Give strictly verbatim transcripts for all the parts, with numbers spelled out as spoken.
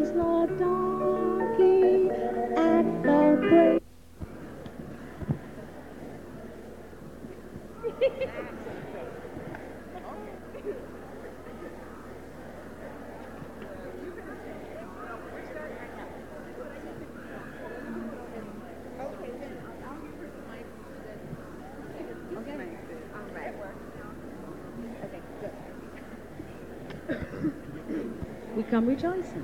There's no donkey at the break. We come rejoicing.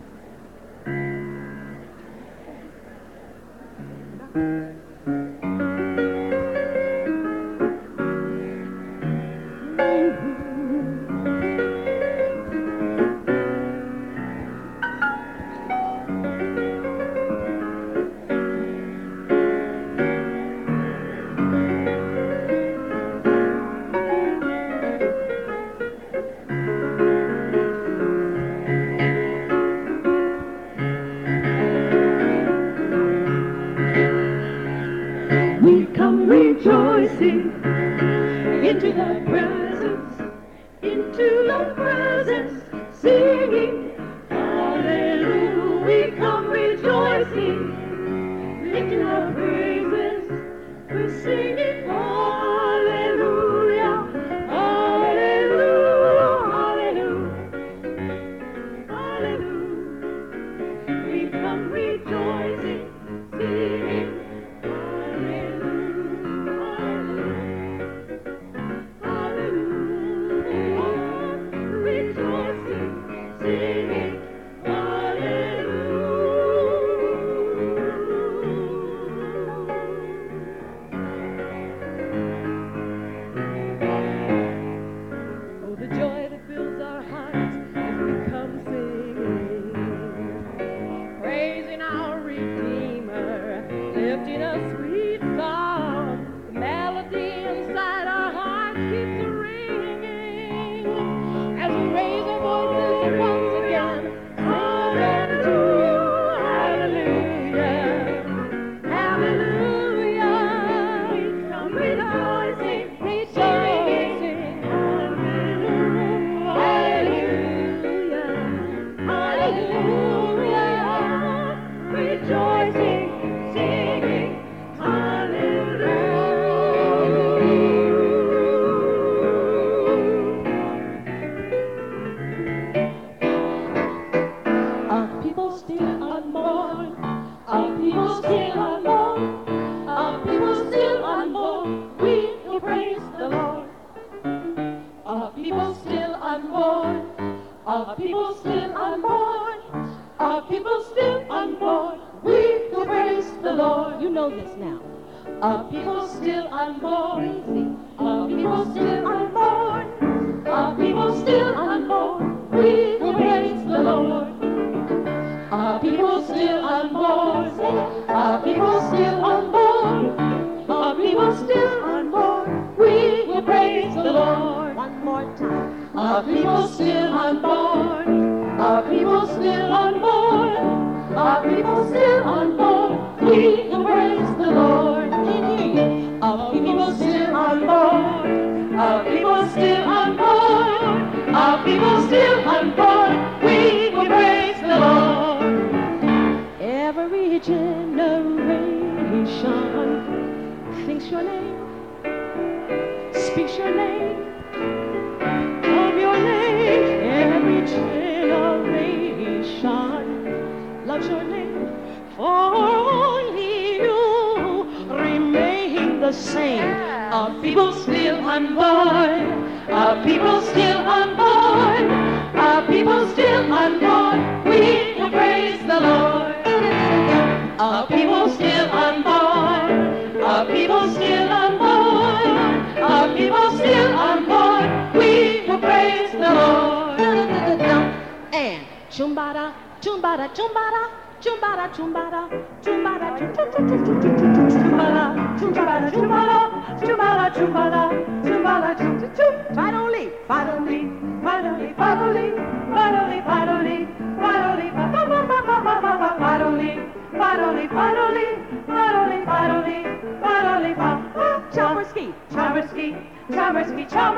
We come rejoicing into the presence, into the presence, singing hallelujah. We come rejoicing, lifting our praises, we're singing hallelujah, hallelujah, hallelujah, hallelujah. We come rejoicing, singing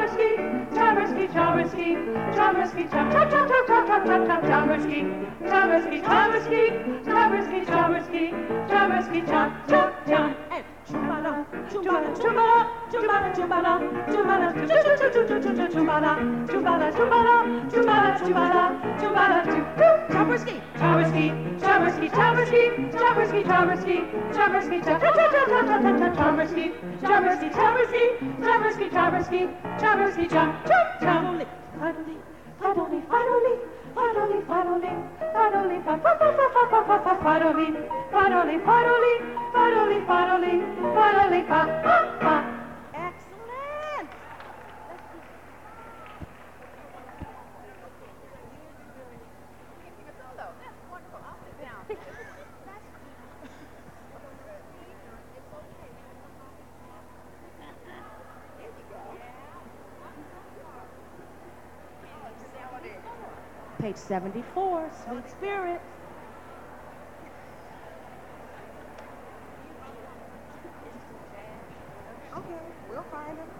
Chommersky, Chommersky, Chommersky, Chommersky, Chommersky, Chommersky, Chommersky, Traversky, Traversky, Traversky, Traversky, Traversky, chop, chop, chop. And chumbada, chumbada, chumbada, chumbada, chumbada, chumbada, chumbada, chumbada, chumbada, chumbada, chumbada, chumbada, chumbada, choo, Traversky, Traversky, Traversky, Traversky, Traversky, Traversky, Traversky, chop, chop, chop, chop, chop, chop, chop, Traversky, Traversky, Traversky, Traversky, Traversky, Traversky, chop, chop, chop. Finally, finally, finally, finally, finally, finally, finally, finally, finally, finally, finally, finally, finally, excellent. Page seventy-four, Sweet Spirit. Okay, we'll find him.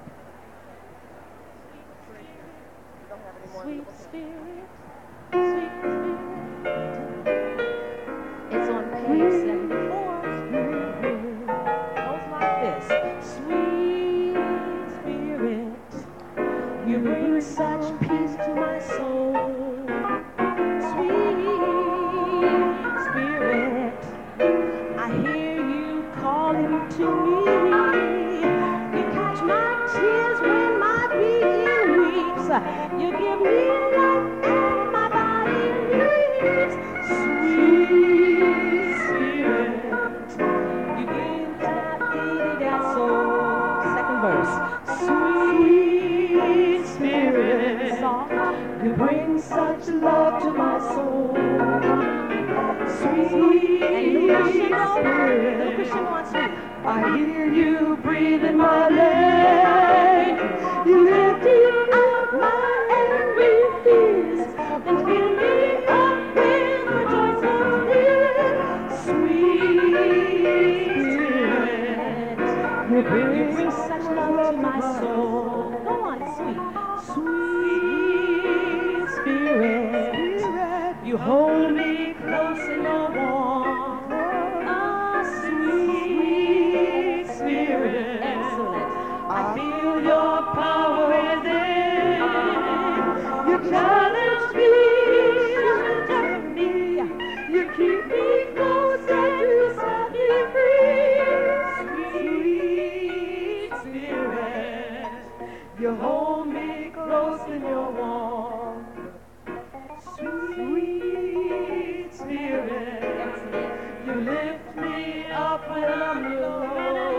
Don't have any more Sweet Spirit, Sweet Spirit. It's on page seventy-four. It goes like this. Sweet Spirit, you bring such peace to my soul. To me, you catch my tears when my being weeps. You give me life and my body needs. Sweet Spirit, you give that lady that soul. Second verse. Sweet Spirit, soft, you bring such love to my soul. Sweet Spirit, little Christian wants sweet. I hear you breathe in my leg. You empty out my angry fears and fill me up with rejoicing tears. Sweet Spirit, you bring such love to my soul. Go on, sweet. Sweet Spirit, you hold me close in your warmth. Excellent. I feel your power within. You challenge me, you challenge me. You keep me close and you set me free. Sweet Spirit, you hold me close in your warmth. Sweet Spirit, you lift me up when I'm low.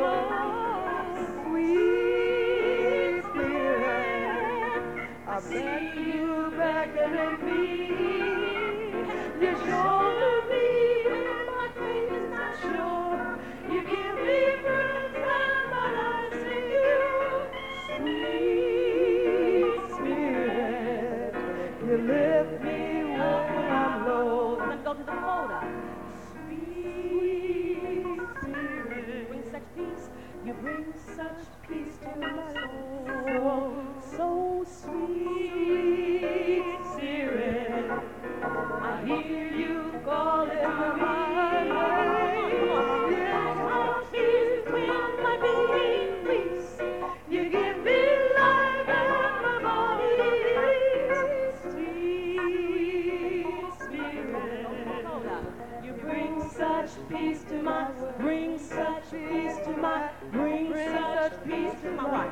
I see you beckoning me. You shoulder me when my faith is not sure. You give me friends and my eyes to you. Sweet Spirit, you lift me up when I'm low. Let me go to the folder. Sweet Spirit, bring such peace. You bring such peace to my soul. So sweet Spirit, I hear you calling my name. Yes, I feel when my being weeps. You give me life and my body is sweet Spirit. You bring such peace to my, bring such peace to my, bring such peace to my life.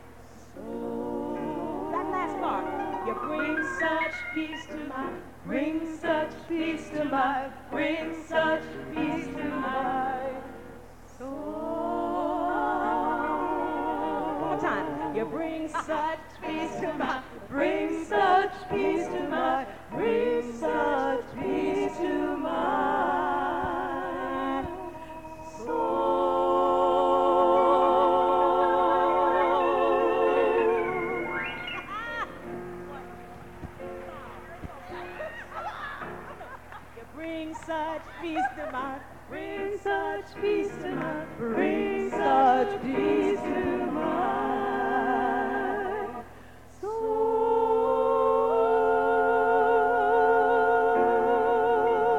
That last part. You bring such peace to my, bring such peace to my, bring such peace to my soul. One more time. You bring such peace to my, bring such peace to my, bring such peace to my soul. Bring such peace to my, bring such peace to my, bring such peace to my soul.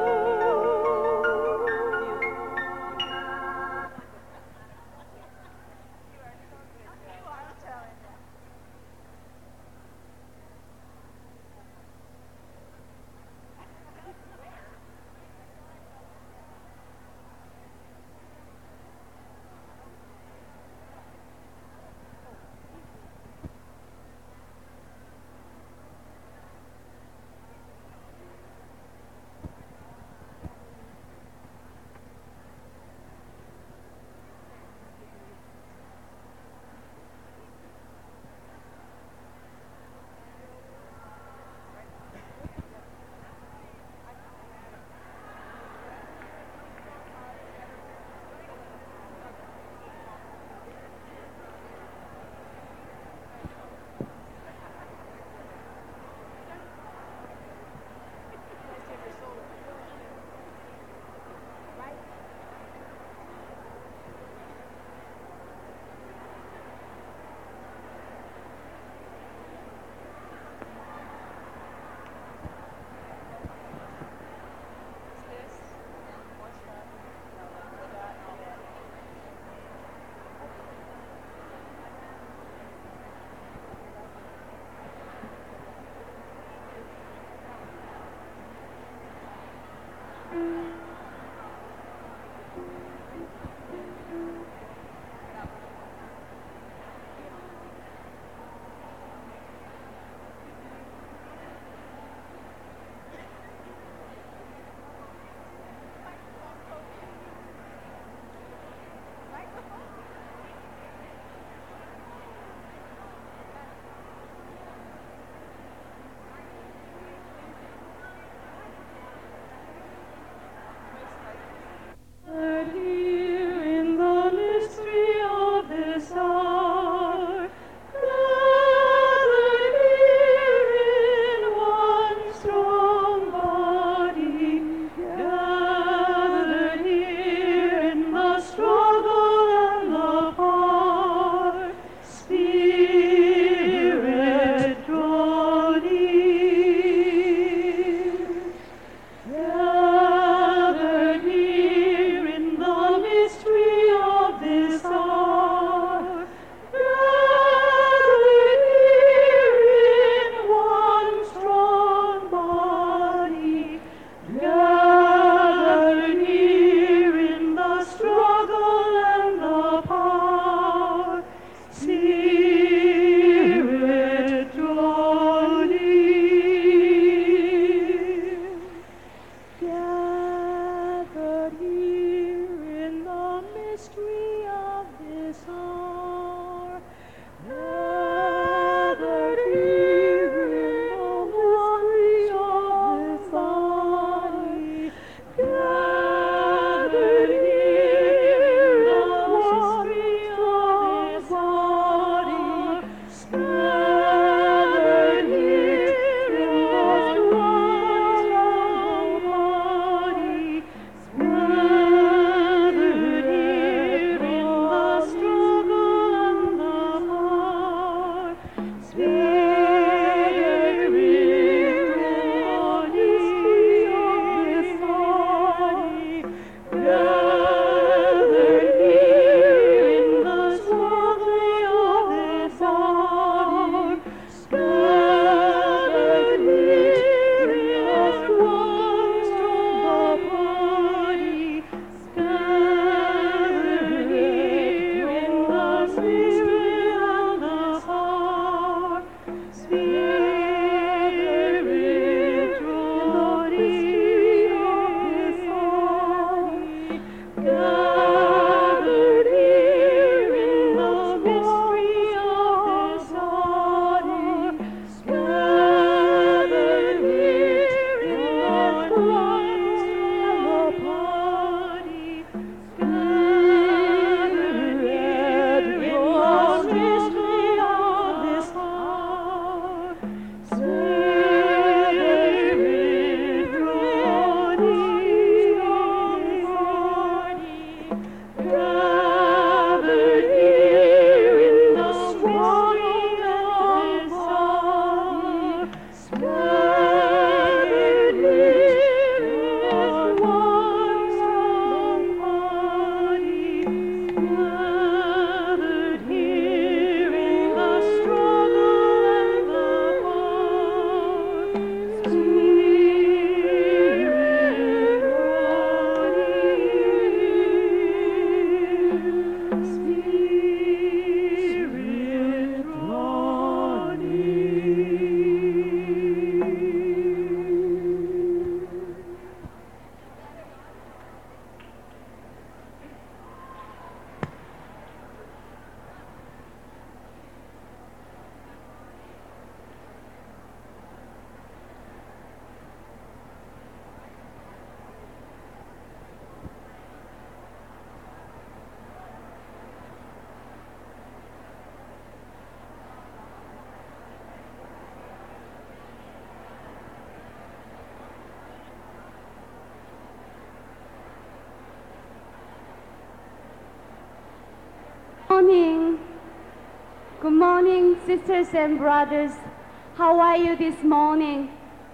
morning. Good morning, sisters and brothers. How are you this morning?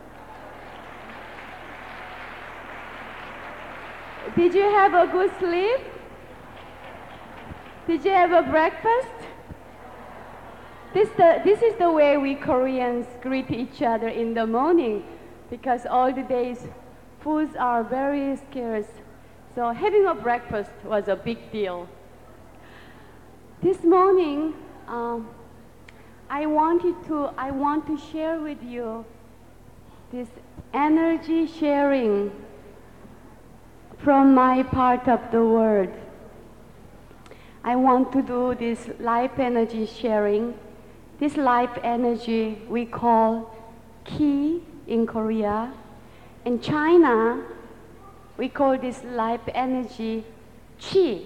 Did you have a good sleep? Did you have a breakfast? This, the, this is the way we Koreans greet each other in the morning, because all the days foods are very scarce. So having a breakfast was a big deal. This morning, um, I wanted to, I want to share with you this energy sharing from my part of the world. I want to do this life energy sharing. This life energy we call Ki in Korea. In China, we call this life energy Chi.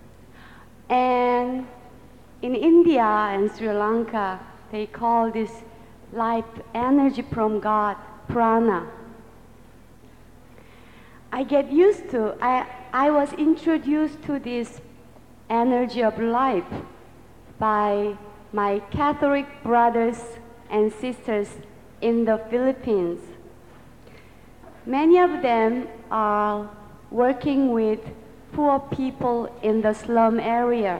And in India and Sri Lanka, they call this life energy from God, prana. I get used to, I, I was introduced to this energy of life by my Catholic brothers and sisters in the Philippines. Many of them are working with poor people in the slum area.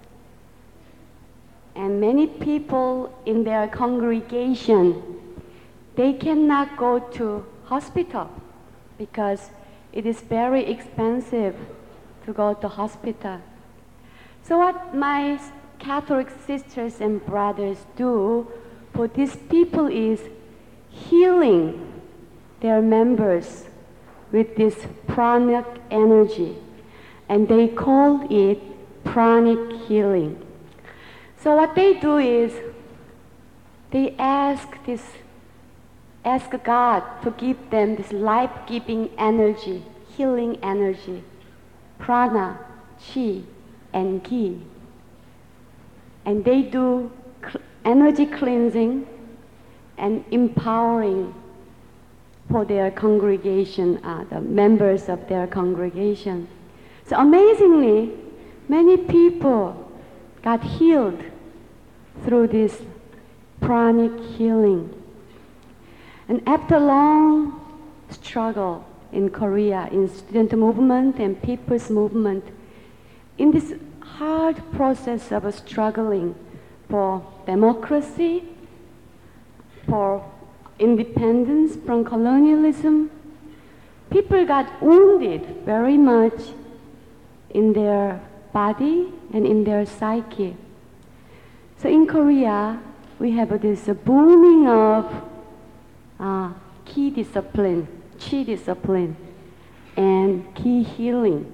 And many people in their congregation, they cannot go to hospital because it is very expensive to go to hospital. So what my Catholic sisters and brothers do for these people is healing their members with this pranic energy, and they call it pranic healing. So what they do is they ask this, ask God to give them this life-giving energy, healing energy, prana, chi, and ki. And they do energy cleansing and empowering for their congregation, uh, the members of their congregation. So amazingly, many people got healed through this pranic healing. And after long struggle in Korea, in student movement and people's movement, in this hard process of struggling for democracy, for independence from colonialism, people got wounded very much in their body and in their psyche. So in Korea, we have this uh, booming of uh, Ki discipline, Chi discipline, and Ki healing.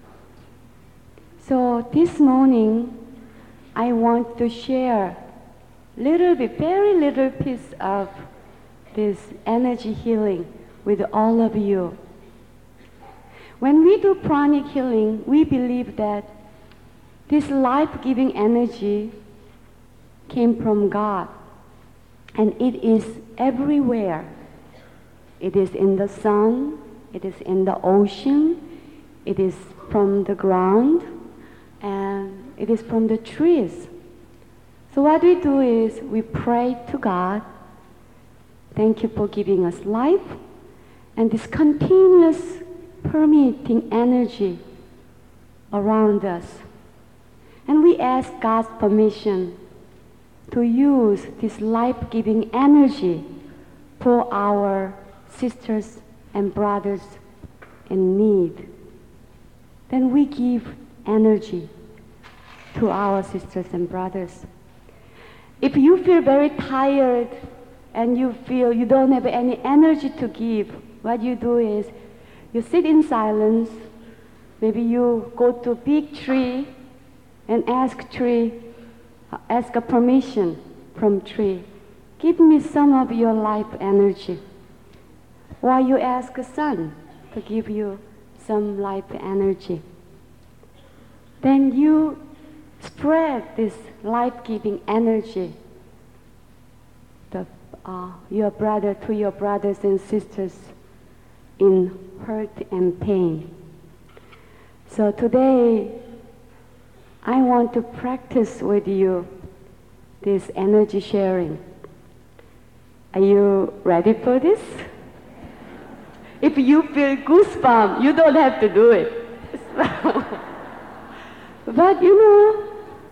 So this morning, I want to share little bit, very little piece of this energy healing with all of you. When we do pranic healing, we believe that this life-giving energy came from God, and it is everywhere. It is in the sun, it is in the ocean, it is from the ground, and it is from the trees. So what we do is we pray to God, thank you for giving us life, and this continuous permeating energy around us. And we ask God's permission to use this life-giving energy for our sisters and brothers in need. Then we give energy to our sisters and brothers. If you feel very tired and you feel you don't have any energy to give, what you do is you sit in silence. Maybe you go to a big tree and ask tree, ask a permission from tree. Give me some of your life energy. Or you ask the sun to give you some life energy. Then you spread this life-giving energy to uh, your brother, to your brothers and sisters in hurt and pain. So today, I want to practice with you this energy sharing. Are you ready for this? If you feel goosebumps, you don't have to do it. But you know,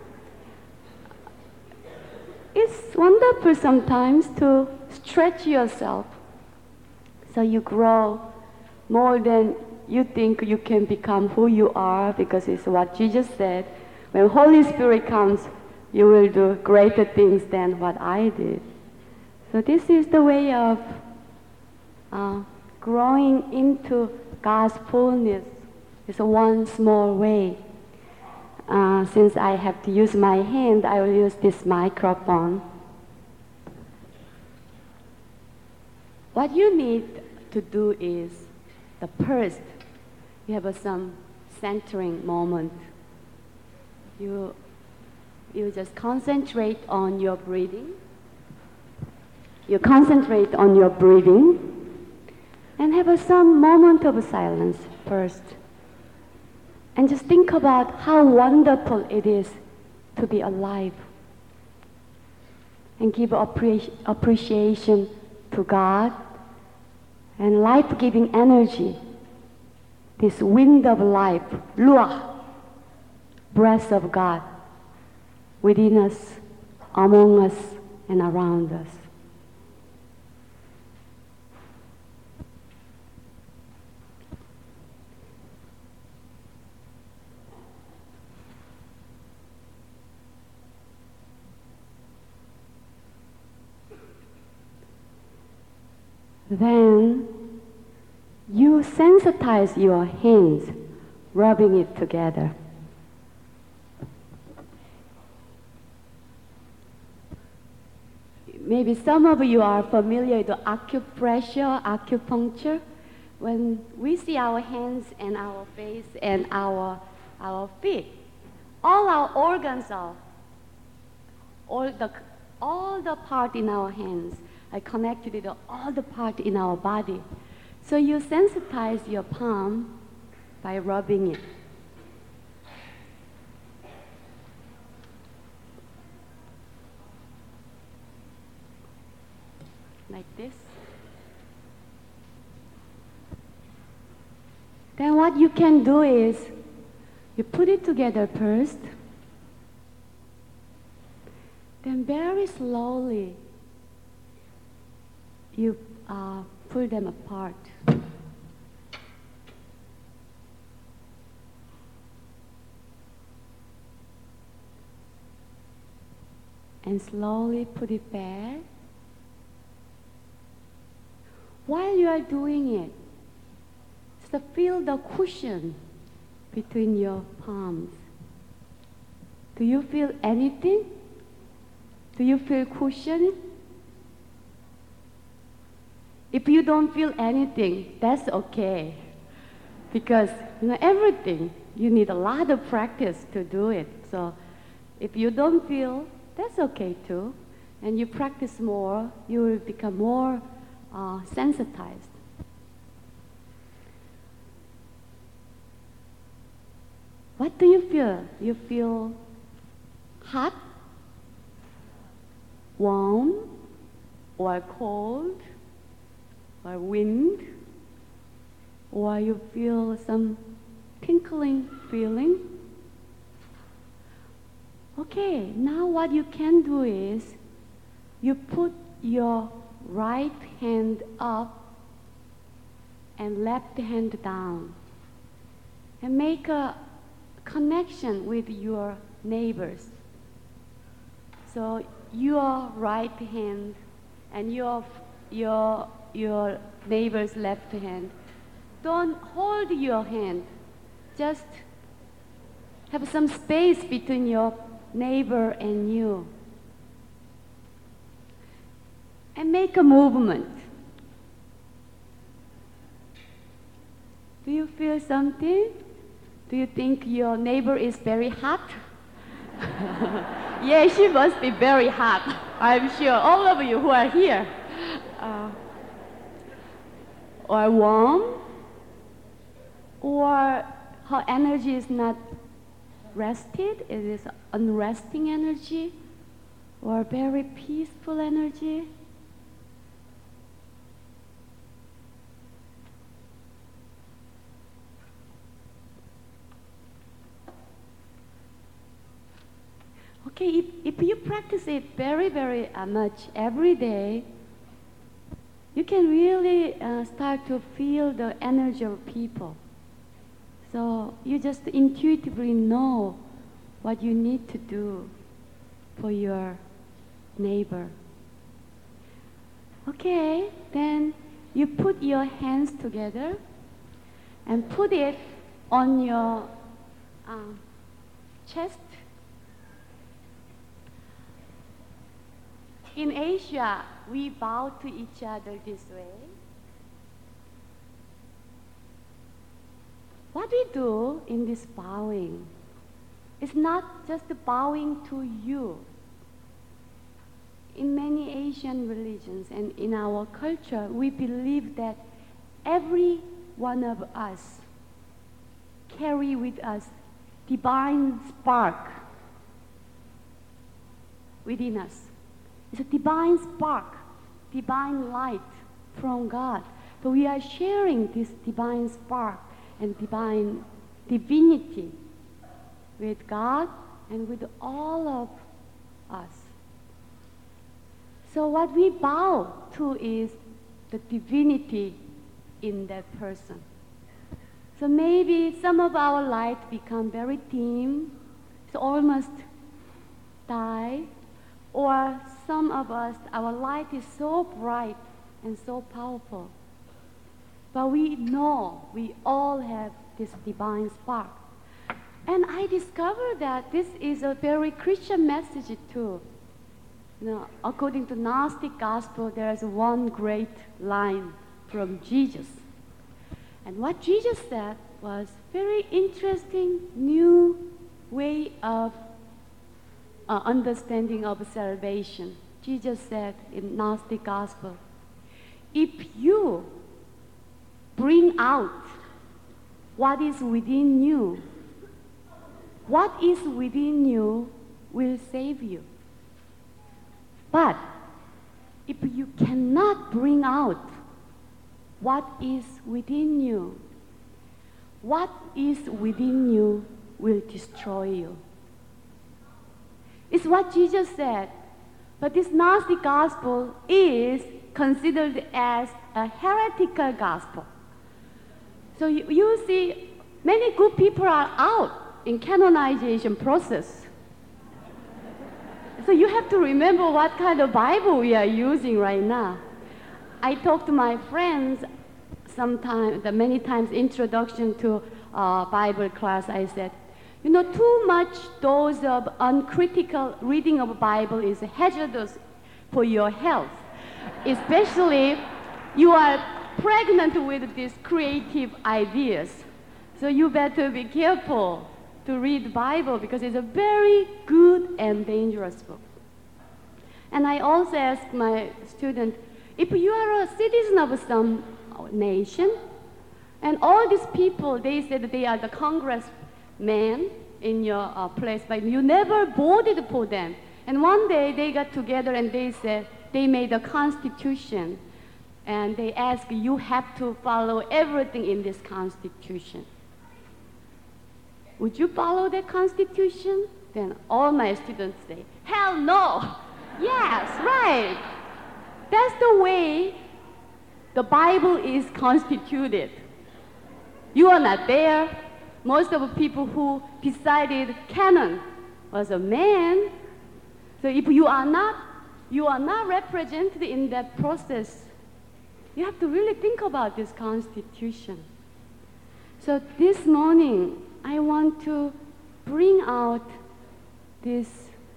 it's wonderful sometimes to stretch yourself so you grow more than you think you can become who you are, because it's what Jesus said. When Holy Spirit comes, you will do greater things than what I did. So this is the way of uh, growing into God's fullness. It's a one small way. Uh, since I have to use my hand, I will use this microphone. What you need to do is, the first, you have a, some centering moment. You, you just concentrate on your breathing. You concentrate on your breathing and have a, some moment of silence first. And just think about how wonderful it is to be alive. And give appreci- appreciation to God and life-giving energy. This wind of life, Ruach, breath of God, within us, among us, and around us. Then you sensitize your hands, rubbing it together. Maybe some of you are familiar with acupressure, acupuncture. When we see our hands and our face and our, our feet, all our organs are, all the, all the part in our hands are connected to all the part in our body. So you sensitize your palm by rubbing it. Like this. Then what you can do is, you put it together first, then very slowly you uh, pull them apart. And slowly put it back. While you are doing it, just feel the cushion between your palms. Do you feel anything? Do you feel cushion? If you don't feel anything, that's okay. Because you know everything, you need a lot of practice to do it. So if you don't feel, that's okay too. And you practice more, you will become more uh, sensitized. What do you feel? You feel hot, warm, or cold, or wind, or you feel some tinkling feeling? Okay, now what you can do is you put your right hand up and left hand down and make a connection with your neighbors. So your right hand and your your your neighbor's left hand, don't hold your hand, just have some space between your neighbor and you, and make a movement. Do you feel something? Do you think your neighbor is very hot? Yeah, she must be very hot. I'm sure all of you who are here. Uh, or warm, or her energy is not rested? Is this unresting energy or very peaceful energy? Okay, if, if you practice it very, very uh, much every day, you can really uh, start to feel the energy of people. So you just intuitively know what you need to do for your neighbor. Okay, then you put your hands together and put it on your um, chest. In Asia, we bow to each other this way. What we do in this bowing is not just bowing to you. In many Asian religions and in our culture, we believe that every one of us carry with us divine spark within us. It's a divine spark, divine light from God. So we are sharing this divine spark and divine divinity with God and with all of us. So what we bow to is the divinity in that person. So maybe some of our light become very dim, it's almost die, or some of us, our light is so bright and so powerful. But we know we all have this divine spark. And I discovered that this is a very Christian message too. You know, according to Gnostic Gospel, there is one great line from Jesus. And what Jesus said was very interesting, new way of uh, understanding of salvation. Jesus said in Gnostic Gospel, if you bring out what is within you, what is within you will save you. But if you cannot bring out what is within you, what is within you will destroy you. It's what Jesus said. But this Gnostic gospel is considered as a heretical gospel. So you, you see, many good people are out in canonization process. So you have to remember what kind of Bible we are using right now. I talk to my friends sometimes, the many times introduction to uh, Bible class, I said, you know, too much dose of uncritical reading of Bible is hazardous for your health. Especially, you are pregnant with these creative ideas. So you better be careful to read Bible because it's a very good and dangerous book. And I also ask my student, if you are a citizen of some nation, and all these people, they said that they are the congressmen in your uh, place, but you never voted for them. And one day they got together and they said, they made a constitution, and they asked, you have to follow everything in this constitution. Would you follow the constitution? Then all my students say, hell no! Yes, right! That's the way the Bible is constituted. You are not there. Most of the people who decided canon was a man. So if you are not, you are not represented in that process. You have to really think about this constitution. So this morning, I want to bring out this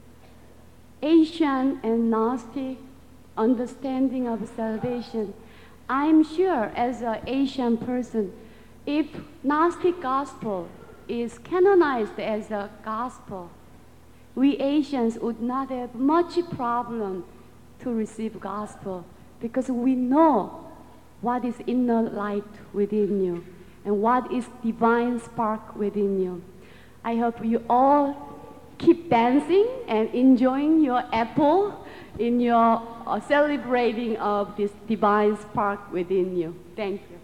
Asian and Gnostic understanding of salvation. I'm sure as an Asian person, if Gnostic gospel is canonized as a gospel, we Asians would not have much problem to receive gospel because we know what is inner light within you and what is divine spark within you. I hope you all keep dancing and enjoying your apple in your uh, celebrating of this divine spark within you. Thank you.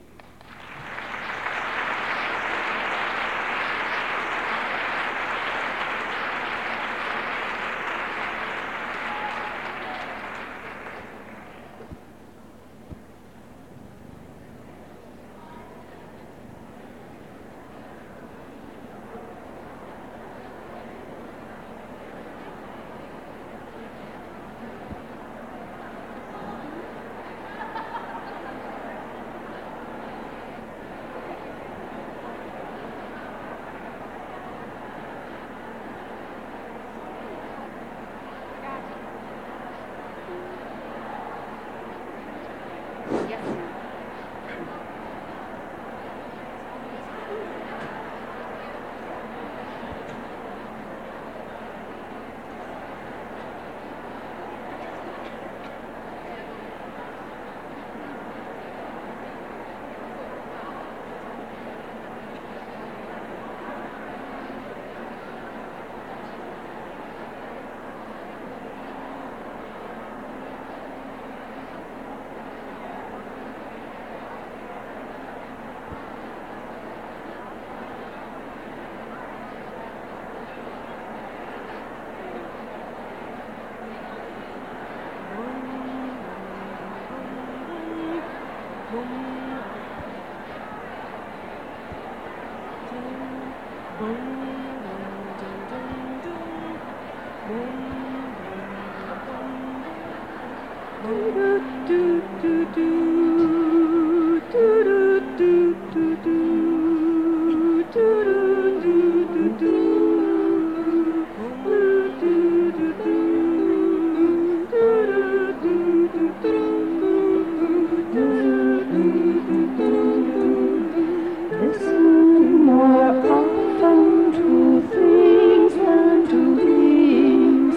Listen more often to things than to beings.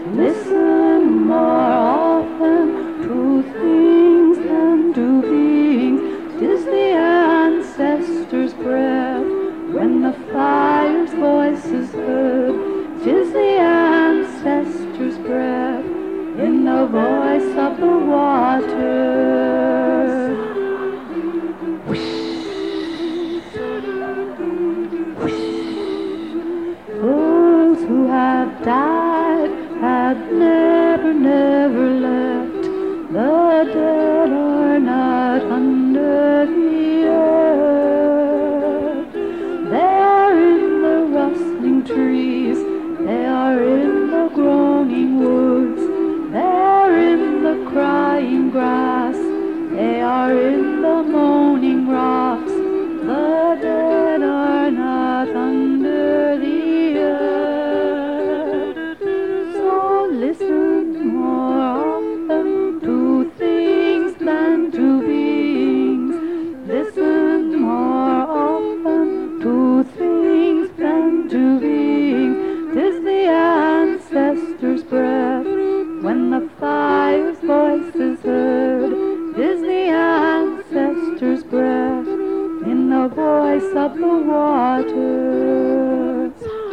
Listen more often to things than to beings. 'Tis the ancestors' breath when the fire's voice is heard. 'Tis the ancestors' breath in the voice of the water. Those who have died have never, never left. The dead are not under the earth. They are in the rustling trees. They are in the groaning woods. They are in the crying grass. They are in the moaning rocks. The dead are not under the earth. So listen more often to things than to beings. Listen more often to things than to beings. 'Tis the ancestors' breath when the fire's voice is heard. 'Tis the ancestors' breath in the voice of the waters.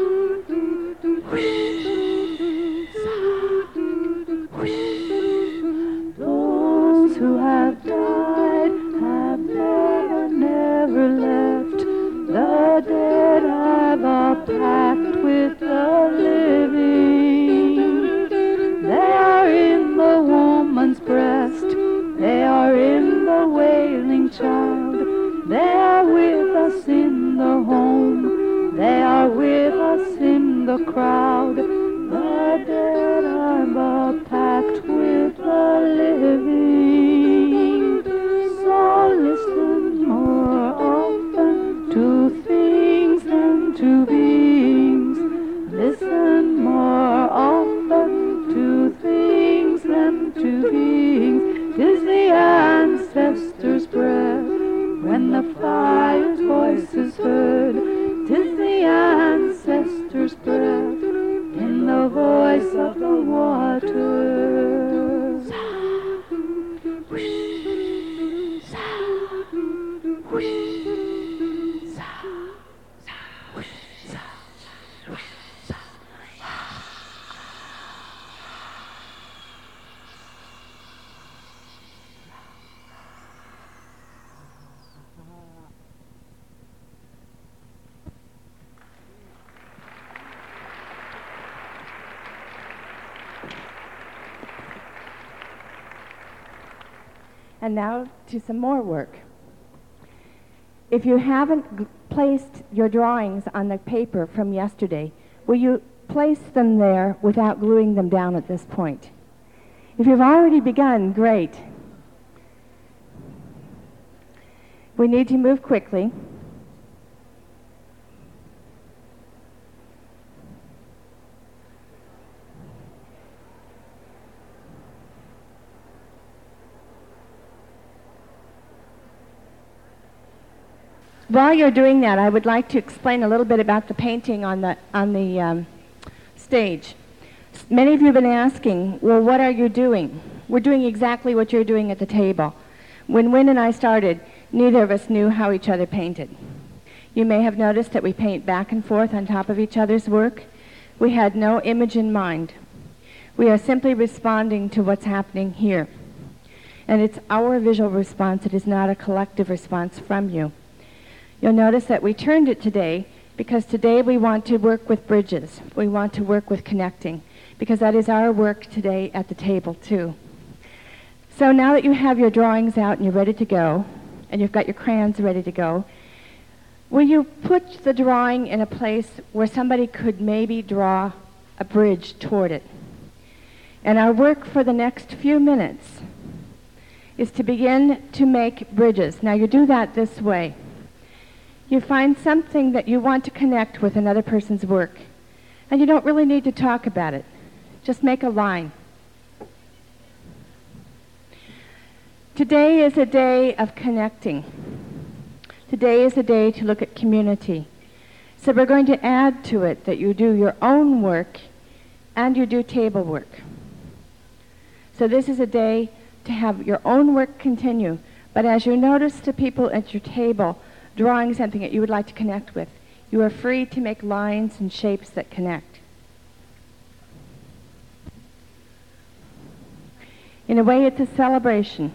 Those who have died have never, never left. The dead have a pact with the living. They are in the woman's breast. They are in the wailing child. They are with us in the home. They are with us in the crowd. The dead have a pact with the living. So listen more often to things than to beings. Listen more often to things than to beings. 'Tis the ancestors' breath when the fire's voice is heard. 'Tis the ancestors' breath in the voice of the waters. And now to some more work. If you haven't g- placed your drawings on the paper from yesterday, will you place them there without gluing them down at this point? If you've already begun, great. We need to move quickly. While you're doing that, I would like to explain a little bit about the painting on the, on the um, stage. S- Many of you have been asking, well, what are you doing? We're doing exactly what you're doing at the table. When Wynn and I started, neither of us knew how each other painted. You may have noticed that we paint back and forth on top of each other's work. We had no image in mind. We are simply responding to what's happening here. And it's our visual response. It is not a collective response from you. You'll notice that we turned it today because today we want to work with bridges. We want to work with connecting because that is our work today at the table too. So now that you have your drawings out and you're ready to go, and you've got your crayons ready to go, will you put the drawing in a place where somebody could maybe draw a bridge toward it? And our work for the next few minutes is to begin to make bridges. Now you do that this way. You find something that you want to connect with another person's work, and you don't really need to talk about it. Just make a line. Today is a day of connecting. Today is a day to look at community. So we're going to add to it that you do your own work and you do table work. So this is a day to have your own work continue, but as you notice the people at your table drawing something that you would like to connect with, you are free to make lines and shapes that connect. In a way, it's a celebration,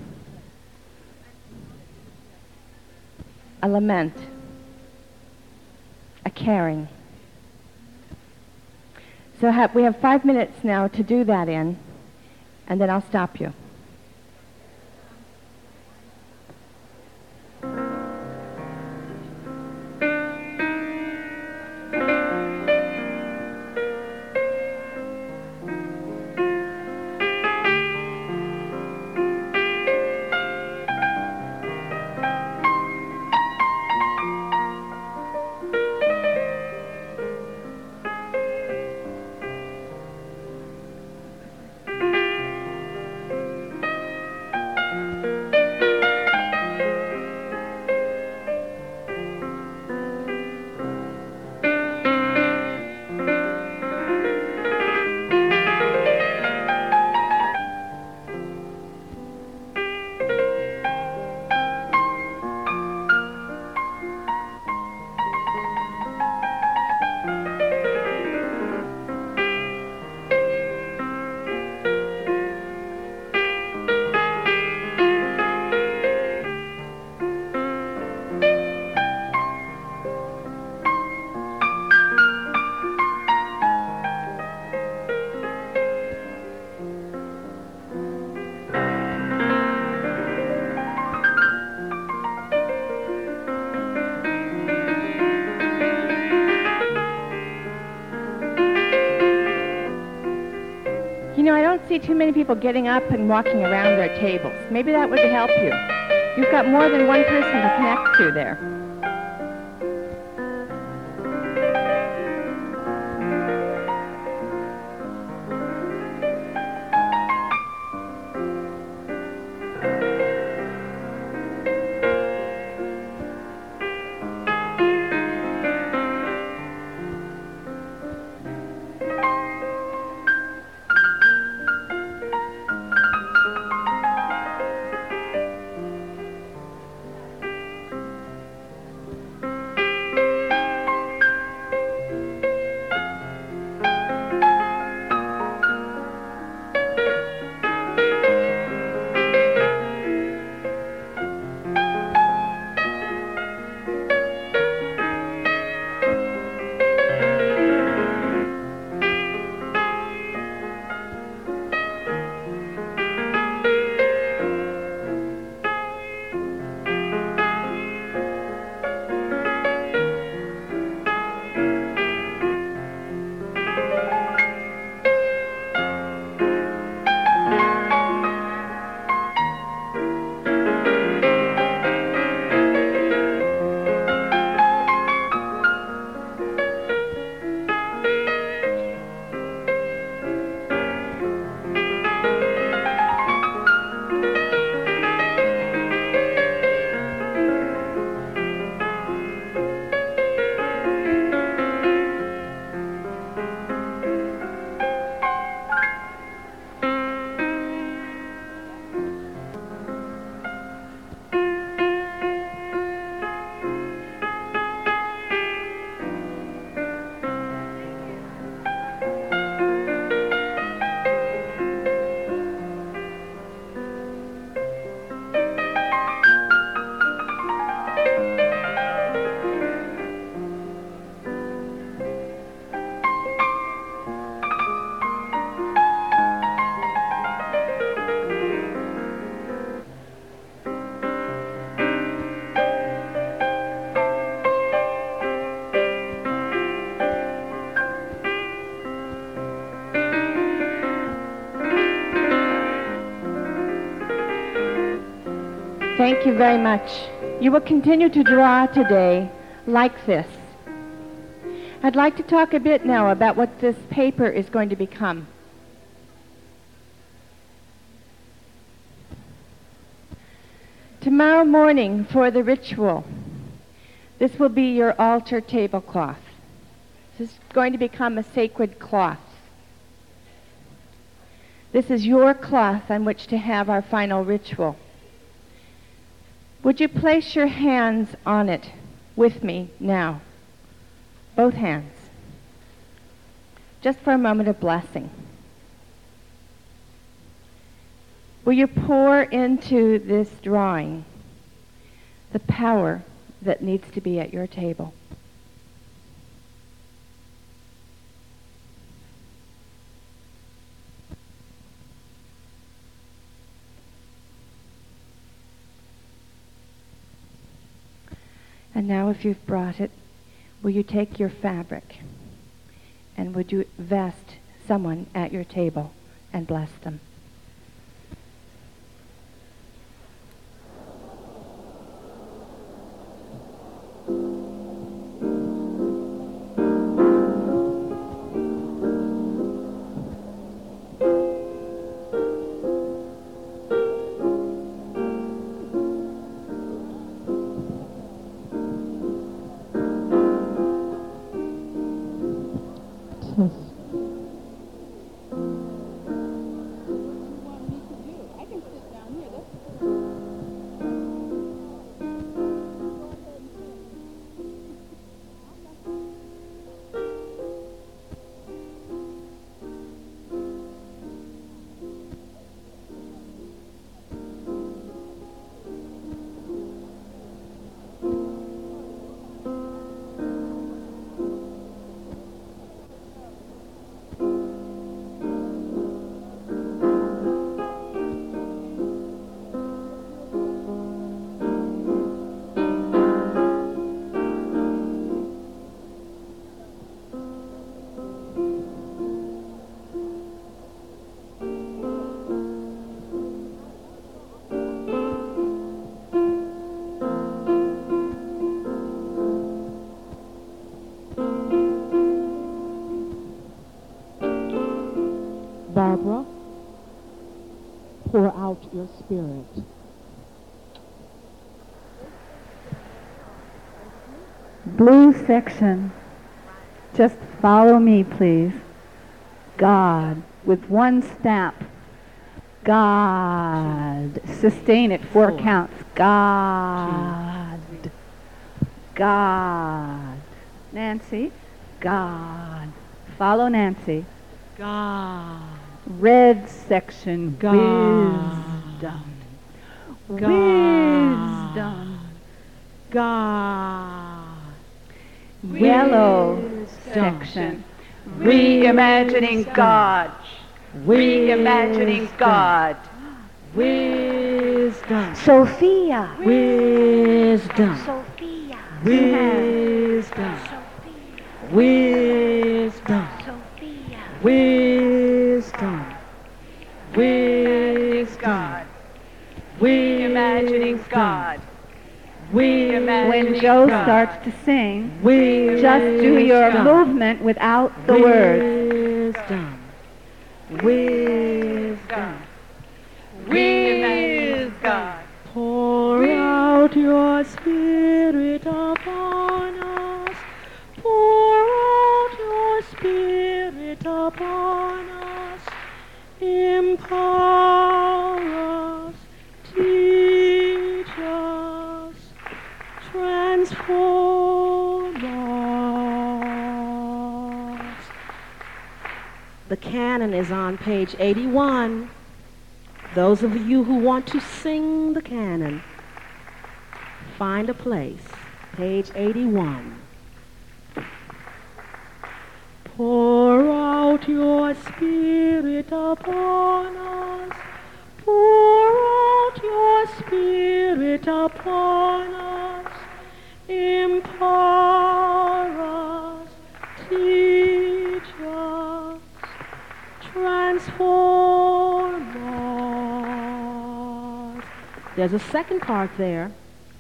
a lament, a caring. So ha- we have five minutes now to do that in, and then I'll stop you. You know, I don't see too many people getting up and walking around their tables. Maybe that would help you. You've got more than one person to connect to there. Thank you very much. You will continue to draw today like this. I'd like to talk a bit now about what this paper is going to become. Tomorrow morning for the ritual, this will be your altar tablecloth. This is going to become a sacred cloth. This is your cloth on which to have our final ritual. Would you place your hands on it with me now? Both hands. Just for a moment of blessing. Will you pour into this drawing the power that needs to be at your table? And now if you've brought it, will you take your fabric and would you vest someone at your table and bless them? Barbara, pour out your spirit. Blue section. Just follow me, please. God, with one stamp. God. Sustain it, four Four. counts. God. God. Nancy. God. Follow Nancy. God. Red section. God. Wisdom. God. Wisdom. God. Yellow Wisdom. section. Reimagining God. Reimagining God. Wisdom. Sophia. Wisdom. Sophia. Wisdom. Wisdom. Sophia. Wisdom. Wisdom. Reimagining God. Wisdom. When Joe starts to sing, Wisdom. just do your movement without the words. Wisdom. Wisdom. Wisdom. Pour out your spirit upon us. Pour out your spirit upon us. Empower us. Teach us. Transform us. The canon is on page eighty-one. Those of you who want to sing the canon, find a place. Page eighty-one. Pour out your spirit upon us. Pour out your spirit upon us. Empower us. Teach us. Transform us. There's a second part there.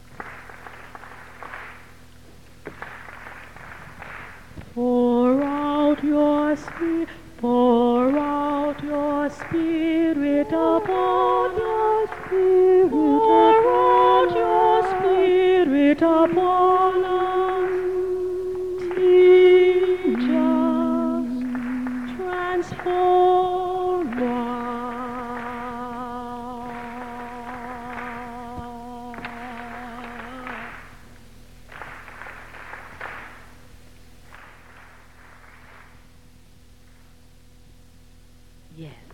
Pour out your spirit, pour out your spirit upon your spirit, pour out your spirit upon us. Teach us, transform us. Yes.